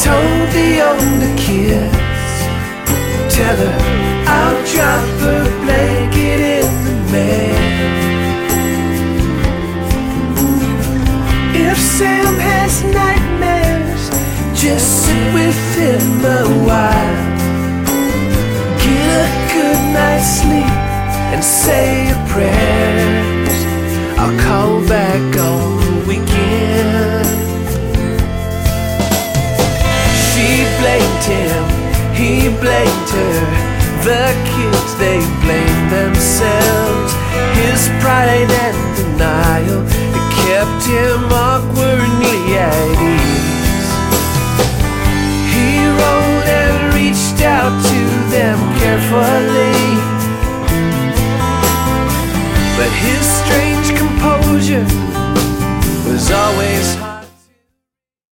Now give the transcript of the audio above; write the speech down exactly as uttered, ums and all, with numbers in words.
told the older kids, tell her I'll drop her blanket in the mail. If Sam has nightmares, just sit with him a while. Get a good night's sleep and say your prayers. I'll call back on the weekend. She blamed him, he blamed her. The kids, they blamed themselves. His pride and denial, it kept him awkwardly at ease. He rolled and reached out to them carefully, but his strange composure was always